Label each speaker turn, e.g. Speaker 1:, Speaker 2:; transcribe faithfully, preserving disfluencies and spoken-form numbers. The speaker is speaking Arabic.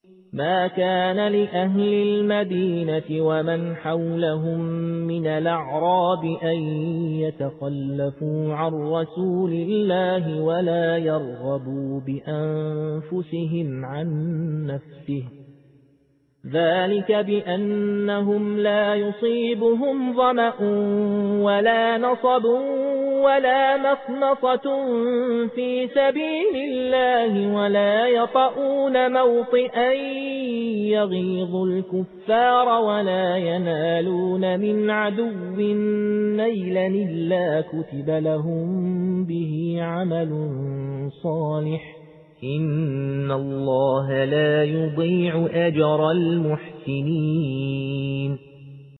Speaker 1: ما كان لأهل المدينة ومن حولهم من الأعراب أن يتخلفوا عن رسول الله ولا يرغبوا بأنفسهم عن نفسه، ذلك بأنهم لا يصيبهم ظمأ ولا نصب ولا مخمصة في سبيل الله ولا يطؤون موطئا يغيظ الكفار ولا ينالون من عدو نيلا إلا كتب لهم به عمل صالح، إن الله لا يضيع أجر المحسنين.